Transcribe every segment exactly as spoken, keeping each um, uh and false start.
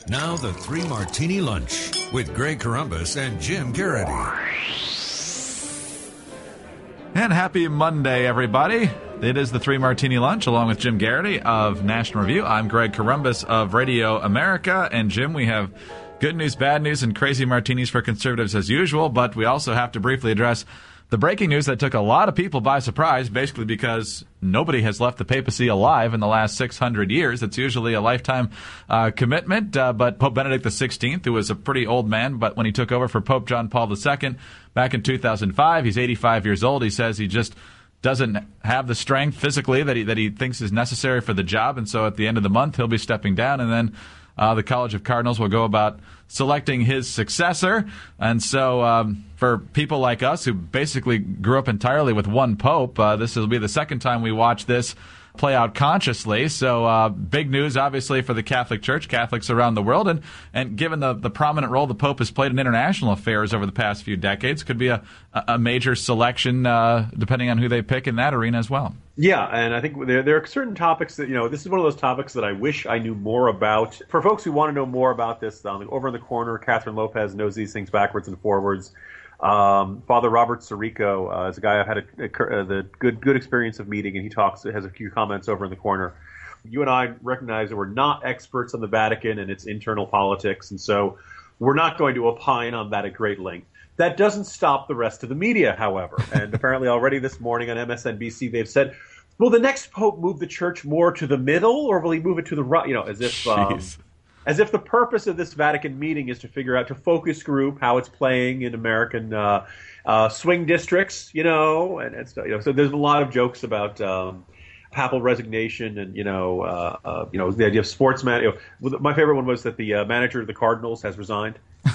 Now the Three Martini Lunch with Greg Corombos and Jim Garrity. And happy Monday, everybody. It is the Three Martini Lunch along with Jim Garrity of National Review. I'm Greg Corombos of Radio America. And Jim, we have good news, bad news, and crazy martinis for conservatives as usual. But we also have to briefly address the breaking news that took a lot of people by surprise, basically because nobody has left the papacy alive in the last six hundred years. It's usually a lifetime uh, commitment. Uh, but Pope Benedict the sixteenth, who was a pretty old man, but when he took over for Pope John Paul the Second back in two thousand five, he's eighty-five years old. He says he just doesn't have the strength physically that he, that he thinks is necessary for the job. And so at the end of the month, he'll be stepping down. And then Uh, the College of Cardinals will go about selecting his successor. And so um, for people like us who basically grew up entirely with one pope, uh, this will be the second time we watch this play out consciously. So uh, big news, obviously, for the Catholic Church, Catholics around the world. And, and given the, the prominent role the Pope has played in international affairs over the past few decades, could be a, a major selection uh, depending on who they pick in that arena as well. Yeah, and I think there, there are certain topics that, you know, this is one of those topics that I wish I knew more about. For folks who want to know more about this, um, over in the corner, Catherine Lopez knows these things backwards and forwards. Um, Father Robert Sirico uh, is a guy I've had a, a, a, the good good experience of meeting, and he talks has a few comments over in the corner. You and I recognize that we're not experts on the Vatican and its internal politics, and so we're not going to opine on that at great length. That doesn't stop the rest of the media, however, and apparently already this morning on M S N B C they've said, will the next pope move the church more to the middle, or will he move it to the right? You know, as if um, as if the purpose of this Vatican meeting is to figure out, to focus group how it's playing in American uh, uh, swing districts, you know, and, and stuff. You know, so there's a lot of jokes about um, papal resignation, and you know, uh, uh, you know, the idea of sportsman. You know, my favorite one was that the uh, manager of the Cardinals has resigned.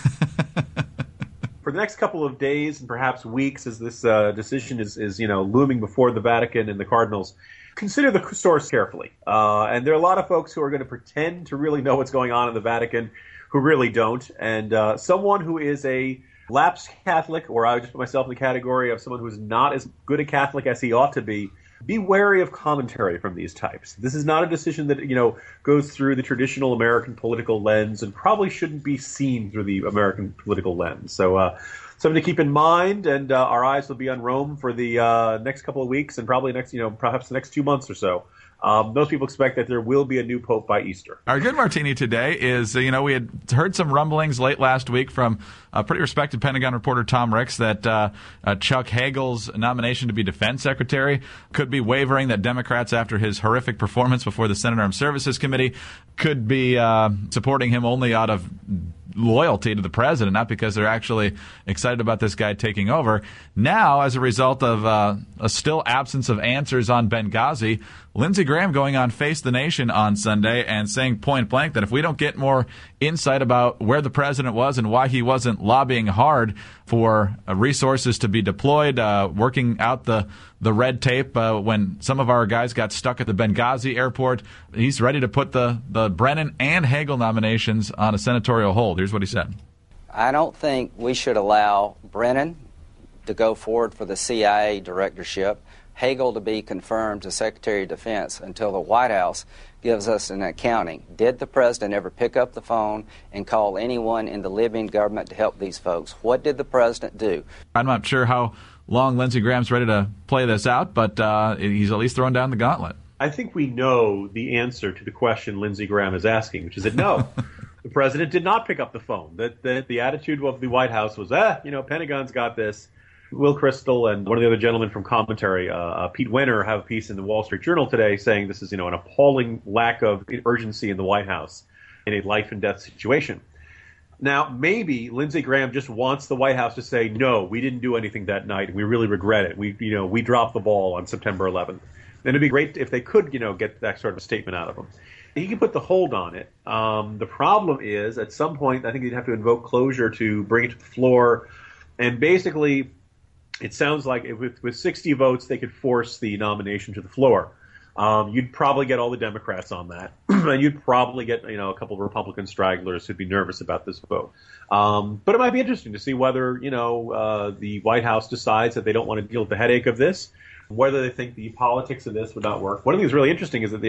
For the next couple of days and perhaps weeks, as this uh, decision is, is, you know, looming before the Vatican and the Cardinals, consider the source carefully. Uh, and there are a lot of folks who are going to pretend to really know what's going on in the Vatican who really don't. And uh, someone who is a lapsed Catholic, or I would just put myself in the category of someone who is not as good a Catholic as he ought to be, be wary of commentary from these types. This is not a decision that, you know, goes through the traditional American political lens, and probably shouldn't be seen through the American political lens. So uh, something to keep in mind, and uh, our eyes will be on Rome for the uh, next couple of weeks, and probably next, you know, perhaps the next two months or so. Um, most people expect that there will be a new pope by Easter. Our good martini today is, uh, you know, we had heard some rumblings late last week from a pretty respected Pentagon reporter, Tom Ricks, that uh, uh, Chuck Hagel's nomination to be defense secretary could be wavering, that Democrats, after his horrific performance before the Senate Armed Services Committee, could be uh, supporting him only out of loyalty to the president, not because they're actually excited about this guy taking over. Now, as a result of uh, a still absence of answers on Benghazi, Lindsey Graham going on Face the Nation on Sunday and saying point blank that if we don't get more insight about where the president was and why he wasn't lobbying hard for uh, resources to be deployed, uh, working out the, the red tape uh, when some of our guys got stuck at the Benghazi airport, he's ready to put the, the Brennan and Hagel nominations on a senatorial hold. Here's what he said. I don't think we should allow Brennan to go forward for the C I A directorship, Hagel to be confirmed as Secretary of Defense until the White House gives us an accounting. Did the president ever pick up the phone and call anyone in the Libyan government to help these folks? What did the president do? I'm not sure how long Lindsey Graham's ready to play this out, but uh, he's at least throwing down the gauntlet. I think we know the answer to the question Lindsey Graham is asking, which is that no, the president did not pick up the phone. That, that the attitude of the White House was, ah, you know, Pentagon's got this. Will Crystal and one of the other gentlemen from commentary, uh, uh, Pete Wenner, have a piece in the Wall Street Journal today saying this is, you know, an appalling lack of urgency in the White House in a life and death situation. Now, maybe Lindsey Graham just wants the White House to say, no, we didn't do anything that night. We really regret it. We, you know, we dropped the ball on September eleventh. And it'd be great if they could, you know, get that sort of statement out of him. He can put the hold on it. Um, the problem is, at some point, I think you'd have to invoke closure to bring it to the floor. And basically, it sounds like with, with sixty votes, they could force the nomination to the floor. Um, you'd probably get all the Democrats on that, and you'd probably get, you know, a couple of Republican stragglers who'd be nervous about this vote. Um, but it might be interesting to see whether, you know, uh, the White House decides that they don't want to deal with the headache of this, whether they think the politics of this would not work. One of the things really interesting is that, you know,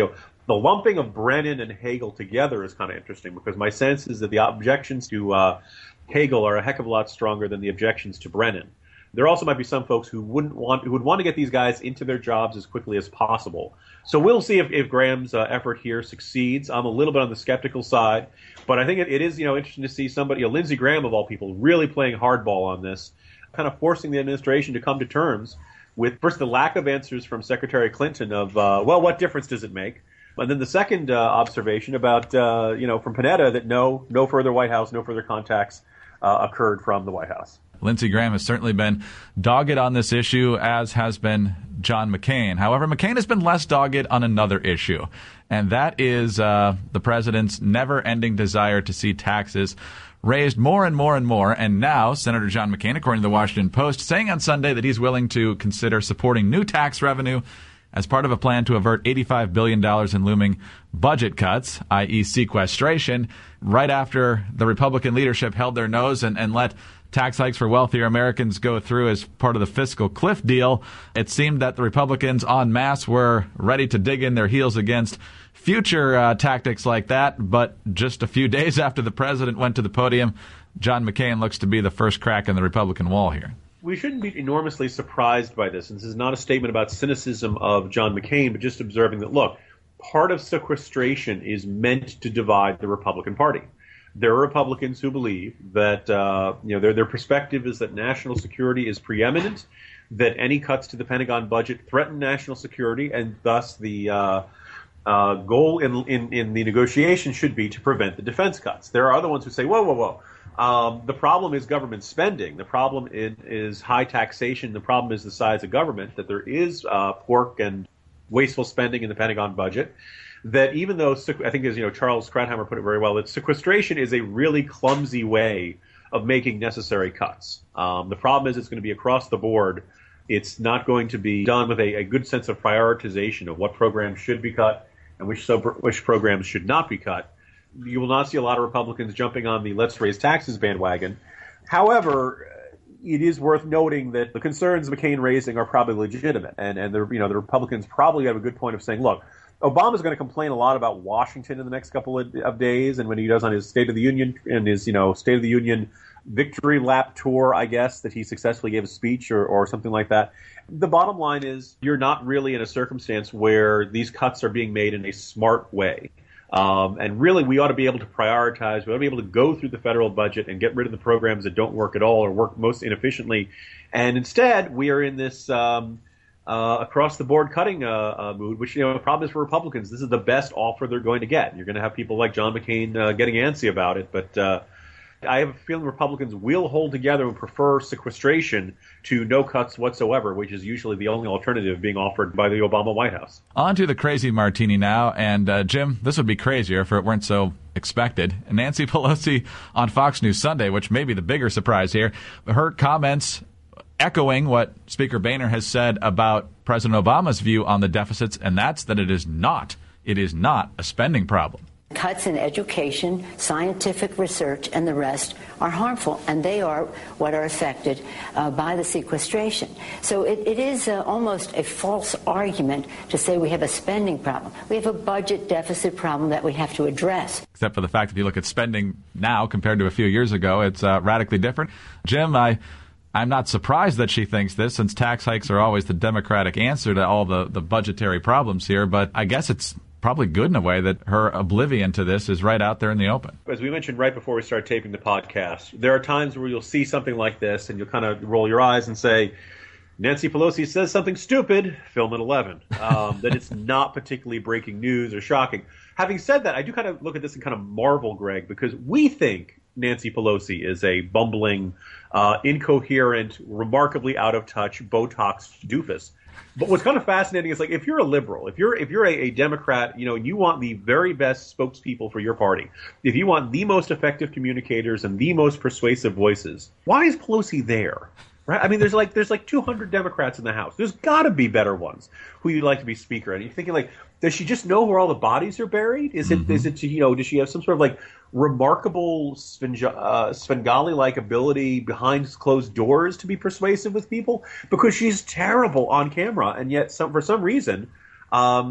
The lumping of Brennan and Hagel together is kind of interesting because my sense is that the objections to uh, Hagel are a heck of a lot stronger than the objections to Brennan. There also might be some folks who wouldn't want who would want to get these guys into their jobs as quickly as possible. So we'll see if, if Graham's uh, effort here succeeds. I'm a little bit on the skeptical side, but I think it, it is you know interesting to see somebody, you know, Lindsey Graham of all people, really playing hardball on this, kind of forcing the administration to come to terms with first the lack of answers from Secretary Clinton of uh, well, what difference does it make? And then the second uh, observation about uh, you know from Panetta that no no further White House, no further contacts uh, occurred from the White House. Lindsey Graham has certainly been dogged on this issue, as has been John McCain. However, McCain has been less dogged on another issue, and that is uh, the president's never-ending desire to see taxes raised more and more and more. And now Senator John McCain, according to the Washington Post, saying on Sunday that he's willing to consider supporting new tax revenue as part of a plan to avert eighty-five billion dollars in looming budget cuts, that is sequestration, right after the Republican leadership held their nose and, and let tax hikes for wealthier Americans go through as part of the fiscal cliff deal. It seemed that the Republicans en masse were ready to dig in their heels against future uh, tactics like that. But just a few days after the president went to the podium, John McCain looks to be the first crack in the Republican wall here. We shouldn't be enormously surprised by this. And this is not a statement about cynicism of John McCain, but just observing that, look, part of sequestration is meant to divide the Republican Party. There are Republicans who believe that uh, you know their their perspective is that national security is preeminent, that any cuts to the Pentagon budget threaten national security, and thus the uh, uh, goal in, in in the negotiation should be to prevent the defense cuts. There are other ones who say, whoa, whoa, whoa. Um, the problem is government spending. The problem is, is high taxation. The problem is the size of government, that there is uh, pork and wasteful spending in the Pentagon budget. That even though, I think as you know, Charles Kratheimer put it very well, that sequestration is a really clumsy way of making necessary cuts. Um, the problem is it's going to be across the board. It's not going to be done with a, a good sense of prioritization of what programs should be cut and which, sub, which programs should not be cut. You will not see a lot of Republicans jumping on the let's raise taxes bandwagon. However, it is worth noting that the concerns McCain raising are probably legitimate, and and the you know the Republicans probably have a good point of saying, look, Obama's going to complain a lot about Washington in the next couple of, of days, and when he does on his State of the Union and his, you know, State of the Union victory lap tour, I guess, that he successfully gave a speech or, or something like that. The bottom line is you're not really in a circumstance where these cuts are being made in a smart way. Um, and really, we ought to be able to prioritize. We ought to be able to go through the federal budget and get rid of the programs that don't work at all or work most inefficiently. And instead, we are in this um, Uh, across the board cutting uh, uh, mood, which, you know, the problem is for Republicans. This is the best offer they're going to get. You're going to have people like John McCain uh, getting antsy about it. But uh, I have a feeling Republicans will hold together and prefer sequestration to no cuts whatsoever, which is usually the only alternative being offered by the Obama White House. On to the crazy martini now. And, uh, Jim, this would be crazier if it weren't so expected. Nancy Pelosi on Fox News Sunday, which may be the bigger surprise here, her comments echoing what Speaker Boehner has said about President Obama's view on the deficits, and that's that it is not, it is not a spending problem. Cuts in education, scientific research, and the rest are harmful, and they are what are affected uh, by the sequestration. So it, it is uh, almost a false argument to say we have a spending problem. We have a budget deficit problem that we have to address. Except for the fact that if you look at spending now compared to a few years ago, it's uh, radically different. Jim, I... I'm not surprised that she thinks this, since tax hikes are always the Democratic answer to all the, the budgetary problems here. But I guess it's probably good in a way that her oblivion to this is right out there in the open. As we mentioned right before we started taping the podcast, there are times where you'll see something like this and you'll kind of roll your eyes and say, Nancy Pelosi says something stupid, film at eleven. Um, that it's not particularly breaking news or shocking. Having said that, I do kind of look at this and kind of marvel, Greg, because we think Nancy Pelosi is a bumbling, uh, incoherent, remarkably out of touch, Botox doofus. But what's kind of fascinating is, like, if you're a liberal, if you're if you're a, a Democrat, you know, and you want the very best spokespeople for your party, if you want the most effective communicators and the most persuasive voices, why is Pelosi there? Right? I mean, there's like there's like two hundred Democrats in the House. There's got to be better ones who you'd like to be Speaker. And you're thinking, like, does she just know where all the bodies are buried? Is it mm-hmm. is it you know does she have some sort of like remarkable Svengali, uh, Svengali-like ability behind closed doors to be persuasive with people? Because she's terrible on camera, and yet some for some reason, um,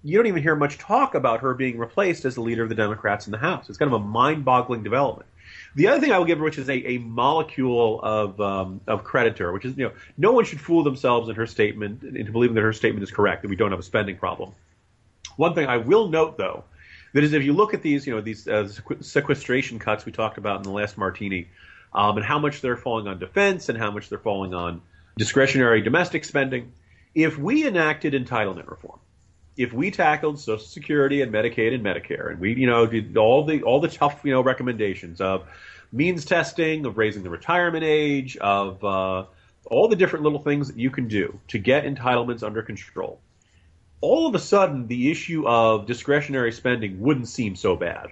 you don't even hear much talk about her being replaced as the leader of the Democrats in the House. It's kind of a mind-boggling development. The other thing I will give her, which is a, a molecule of um, of credit to her, which is, you know, no one should fool themselves in her statement into believing that her statement is correct, that we don't have a spending problem. One thing I will note, though, that is if you look at these, you know, these uh, sequestration cuts we talked about in the last martini, um, and how much they're falling on defense and how much they're falling on discretionary domestic spending, if we enacted entitlement reform, if we tackled Social Security and Medicaid and Medicare, and we, you know, did all the all the tough, you know, recommendations of means testing, of raising the retirement age, of uh, all the different little things that you can do to get entitlements under control, all of a sudden the issue of discretionary spending wouldn't seem so bad.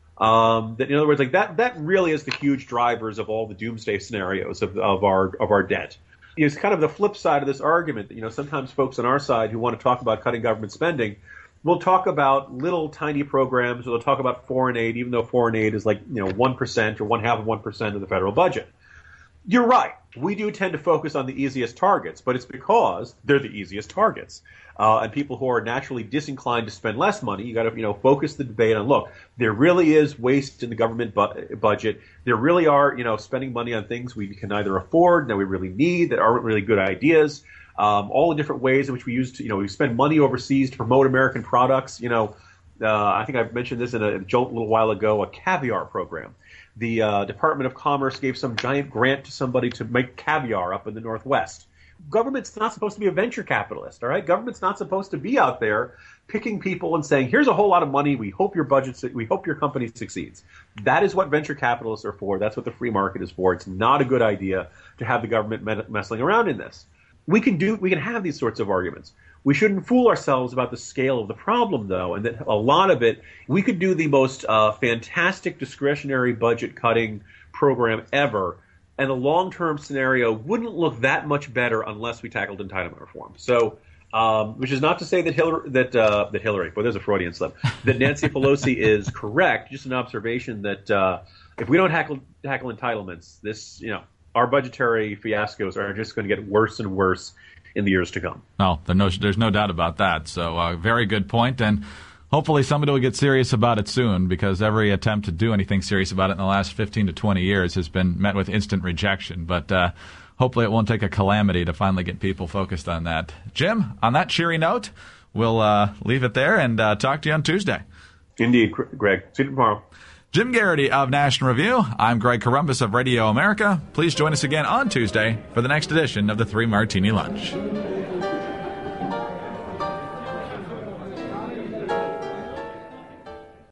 Um, that, in other words, like that that really is the huge drivers of all the doomsday scenarios of of our of our debt. It's kind of the flip side of this argument that, you know, sometimes folks on our side who want to talk about cutting government spending will talk about little tiny programs, or they'll talk about foreign aid, even though foreign aid is like, you know, one percent or one half of one percent of the federal budget. You're right. We do tend to focus on the easiest targets, but it's because they're the easiest targets. Uh, and people who are naturally disinclined to spend less money, you got to, you know, focus the debate on, look, there really is waste in the government bu- budget. There really are, you know, spending money on things we can neither afford, that we really need, that aren't really good ideas. Um, all the different ways in which we use to, you know, we spend money overseas to promote American products. You know, uh, I think I mentioned this in a joke a little while ago, a caviar program. The uh, Department of Commerce gave some giant grant to somebody to make caviar up in the Northwest. Government's not supposed to be a venture capitalist, all right? Government's not supposed to be out there picking people and saying, here's a whole lot of money, we hope your budget, we hope your company succeeds. That is what venture capitalists are for. That's what the free market is for. It's not a good idea to have the government messing around in this. We can do, we can have these sorts of arguments. We shouldn't fool ourselves about the scale of the problem, though, and that a lot of it, we could do the most uh, fantastic discretionary budget cutting program ever, and the long-term scenario wouldn't look that much better unless we tackled entitlement reform. So, um, which is not to say that Hillary, that uh, that Hillary, well, there's a Freudian slip, that Nancy Pelosi is correct. Just an observation that uh, if we don't tackle tackle entitlements, this, you know, our budgetary fiascos are just going to get worse and worse in the years to come. No, there's no, there's no doubt about that. So, uh, very good point, and hopefully somebody will get serious about it soon, because every attempt to do anything serious about it in the last fifteen to twenty years has been met with instant rejection. But uh, hopefully it won't take a calamity to finally get people focused on that. Jim, on that cheery note, we'll uh, leave it there and uh, talk to you on Tuesday. Indeed, Greg. See you tomorrow. Jim Garrity of National Review. I'm Greg Corombos of Radio America. Please join us again on Tuesday for the next edition of the Three Martini Lunch.